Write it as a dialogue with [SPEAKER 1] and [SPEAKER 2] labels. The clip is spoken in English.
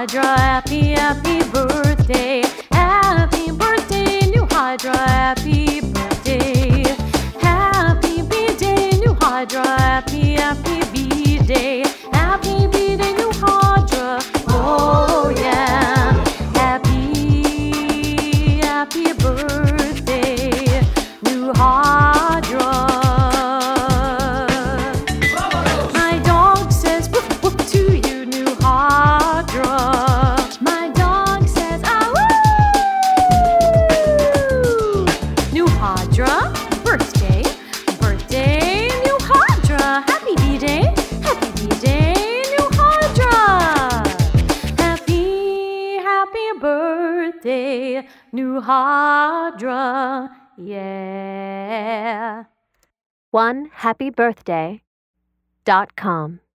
[SPEAKER 1] Hydra, happy, happy birthday. Happy birthday, New Hydra, happy birthday. Happy B-Day, New Hydra, happy, happy B-Day. Happy B-Day, New Hydra, oh yeah. Happy, happy birthday, New Hydra. My dog says woof woof to you, New Hydra. My dog says ah woo. New Hydra, birthday, birthday, New Hydra. Happy B-Day, happy B-Day, New Hydra. Happy, happy birthday, New Hydra. Yeah.
[SPEAKER 2] OneHappyBirthday.com